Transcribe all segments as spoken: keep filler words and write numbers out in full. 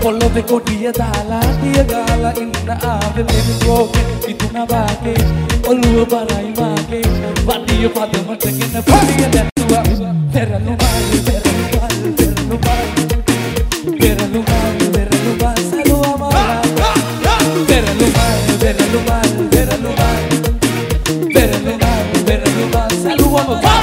පොළොවේ කොටිය දාලා දිය ගාලා ඉන්න ආවේ මෙන් රෝගේ ඉතුණ වාගේ ඔළුව බරයි වාගේ වඩිය පදමටගෙන පොලිය දැක්ුවා පෙරළු මාල් පෙරළු මාල් පෙරළු මාල් පෙරළු මාල් පෙරළු මාල් සලුවා මාලා පෙරළු මාල් පෙරළු මාල් පෙරළු මාල් පෙරළු මාල් පෙරළු මාල් සලුවා මාලා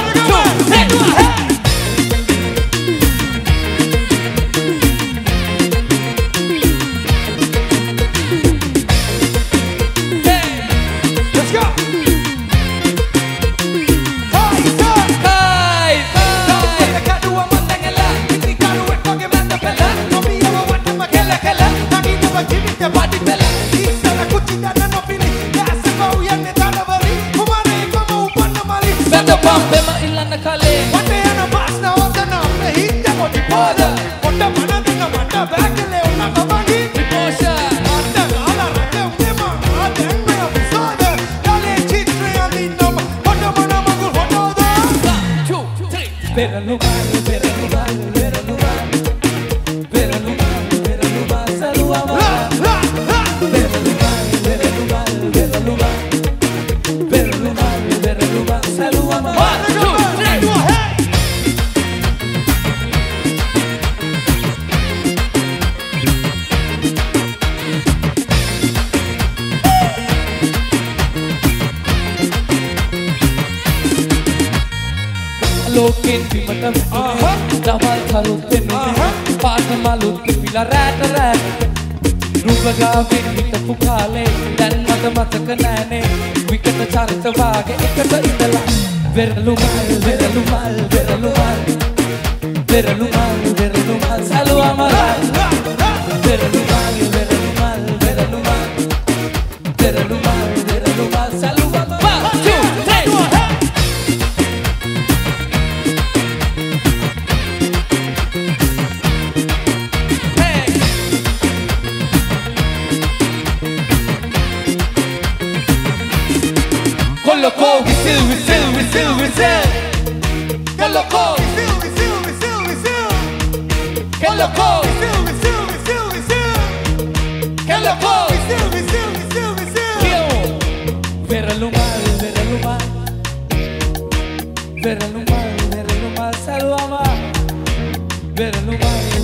Vera no mar, vera no mar, salva mar. Vera no mar.